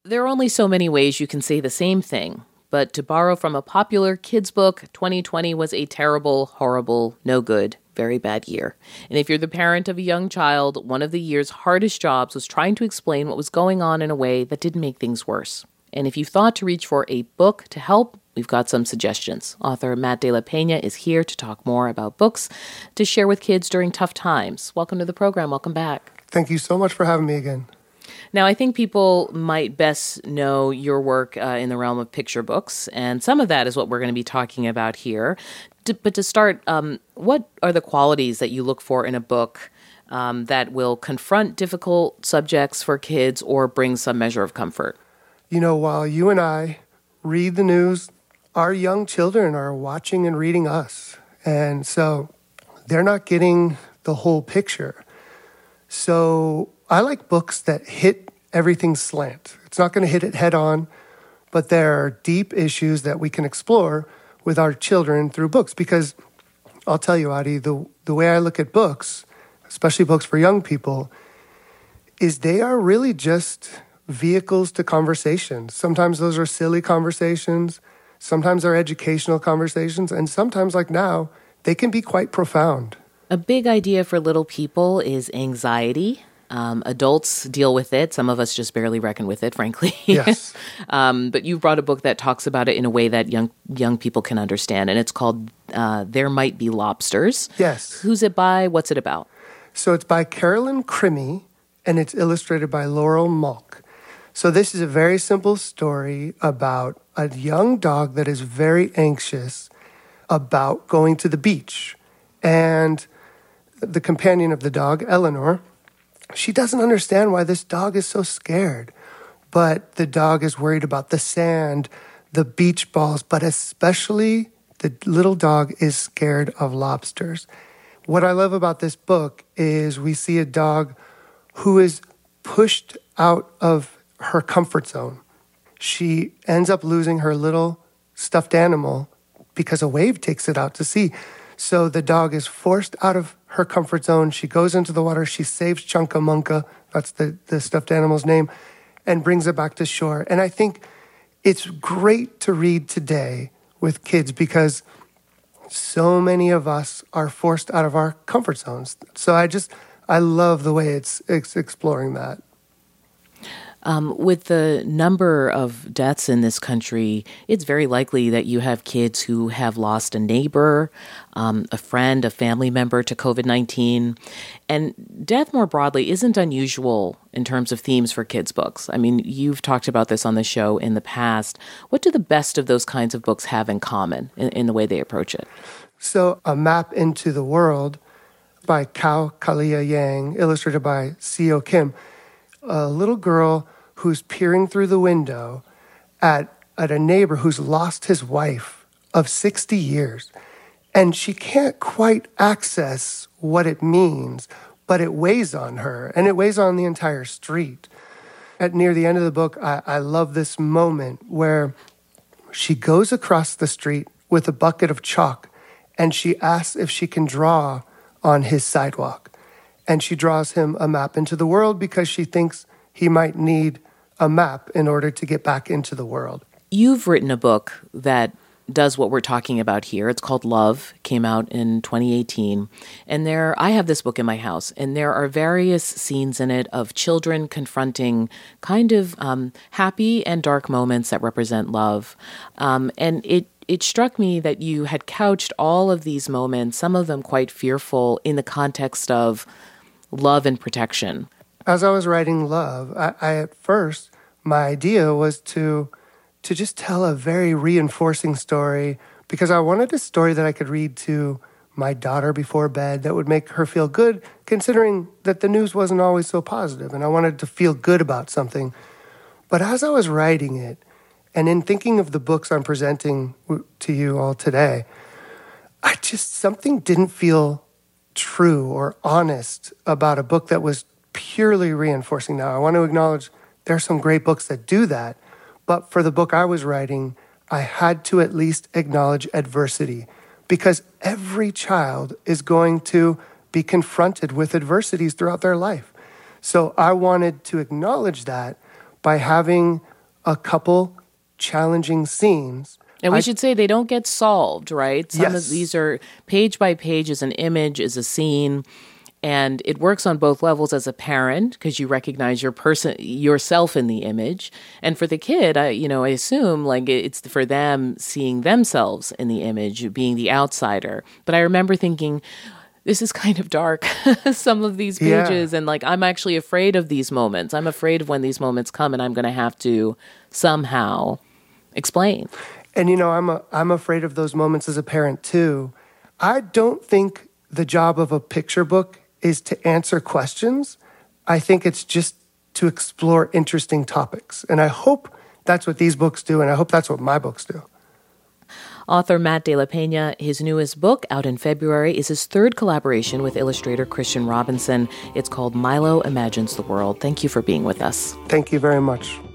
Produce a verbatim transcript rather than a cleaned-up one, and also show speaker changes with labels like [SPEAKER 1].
[SPEAKER 1] There are only so many ways you can say the same thing, but to borrow from a popular kids' book, twenty twenty was a terrible, horrible, no good, very bad year. And if you're the parent of a young child, one of the year's hardest jobs was trying to explain what was going on in a way that didn't make things worse. And if you thought to reach for a book to help, we've got some suggestions. Author Matt De La Peña is here to talk more about books to share with kids during tough times. Welcome to the program. Welcome back.
[SPEAKER 2] Thank you so much for having me again.
[SPEAKER 1] Now, I think people might best know your work uh, in the realm of picture books, and some of that is what we're going to be talking about here. To, but to start, um, what are the qualities that you look for in a book um, that will confront difficult subjects for kids or bring some measure of comfort?
[SPEAKER 2] You know, while you and I read the news, our young children are watching and reading us. And so they're not getting the whole picture. So I like books that hit everything slant. It's not going to hit it head on, but there are deep issues that we can explore with our children through books. Because I'll tell you, Adi, the, the way I look at books, especially books for young people, is they are really just vehicles to conversations. Sometimes those are silly conversations. Sometimes they're educational conversations. And sometimes, like now, they can be quite profound.
[SPEAKER 1] A big idea for little people is anxiety. Um, adults deal with it. Some of us just barely reckon with it, frankly.
[SPEAKER 2] Yes.
[SPEAKER 1] um, but you've brought a book that talks about it in a way that young young people can understand, and it's called uh, There Might Be Lobsters.
[SPEAKER 2] Yes.
[SPEAKER 1] Who's it by? What's it about?
[SPEAKER 2] So it's by Carolyn Crimi, and it's illustrated by Laurel Malk. So this is a very simple story about a young dog that is very anxious about going to the beach. And the companion of the dog, Eleanor, she doesn't understand why this dog is so scared. But the dog is worried about the sand, the beach balls, but especially the little dog is scared of lobsters. What I love about this book is we see a dog who is pushed out of her comfort zone. She ends up losing her little stuffed animal because a wave takes it out to sea. So the dog is forced out of her comfort zone. She goes into the water. She saves Chunkamunka, that's the, the stuffed animal's name, and brings it back to shore. And I think it's great to read today with kids because so many of us are forced out of our comfort zones. So I just, I love the way it's, it's exploring that.
[SPEAKER 1] Um, with the number of deaths in this country, it's very likely that you have kids who have lost a neighbor, um, a friend, a family member to covid nineteen. And death more broadly isn't unusual in terms of themes for kids' books. I mean, you've talked about this on the show in the past. What do the best of those kinds of books have in common in, in the way they approach it?
[SPEAKER 2] So A Map into the World by Kao Kalia Yang, illustrated by Seo Kim. A little girl who's peering through the window at, at a neighbor who's lost his wife of sixty years. And she can't quite access what it means, but it weighs on her, and it weighs on the entire street. At near the end of the book, I, I love this moment where she goes across the street with a bucket of chalk, and she asks if she can draw on his sidewalk. And she draws him a map into the world because she thinks he might need a map in order to get back into the world.
[SPEAKER 1] You've written a book that does what we're talking about here. It's called Love, came out in twenty eighteen. And there, I have this book in my house, and there are various scenes in it of children confronting kind of um, happy and dark moments that represent love. Um, and it It struck me that you had couched all of these moments, some of them quite fearful, in the context of love and protection.
[SPEAKER 2] As I was writing Love, I, I at first, my idea was to to just tell a very reinforcing story because I wanted a story that I could read to my daughter before bed that would make her feel good, considering that the news wasn't always so positive, and I wanted to feel good about something. But as I was writing it, and in thinking of the books I'm presenting to you all today, I just, something didn't feel true or honest about a book that was purely reinforcing. Now, I want to acknowledge there are some great books that do that, but for the book I was writing, I had to at least acknowledge adversity because every child is going to be confronted with adversities throughout their life. So I wanted to acknowledge that by having a couple challenging scenes.
[SPEAKER 1] And we
[SPEAKER 2] I,
[SPEAKER 1] should say they don't get solved, right? Some
[SPEAKER 2] yes.
[SPEAKER 1] of these are page by page is an image, is a scene. And it works on both levels as a parent because you recognize your person, yourself in the image. And for the kid, I, you know, I assume like it's for them seeing themselves in the image, being the outsider. But I remember thinking, this is kind of dark, some of these pages. Yeah. And like, I'm actually afraid of these moments. I'm afraid of when these moments come and I'm going to have to somehow explain.
[SPEAKER 2] And, you know, I'm a, I'm afraid of those moments as a parent too. I don't think the job of a picture book is to answer questions. I think it's just to explore interesting topics. And I hope that's what these books do, and I hope that's what my books do.
[SPEAKER 1] Author Matt De La Peña, his newest book, out in February, is his third collaboration with illustrator Christian Robinson. It's called Milo Imagines the World. Thank you for being with us.
[SPEAKER 2] Thank you very much.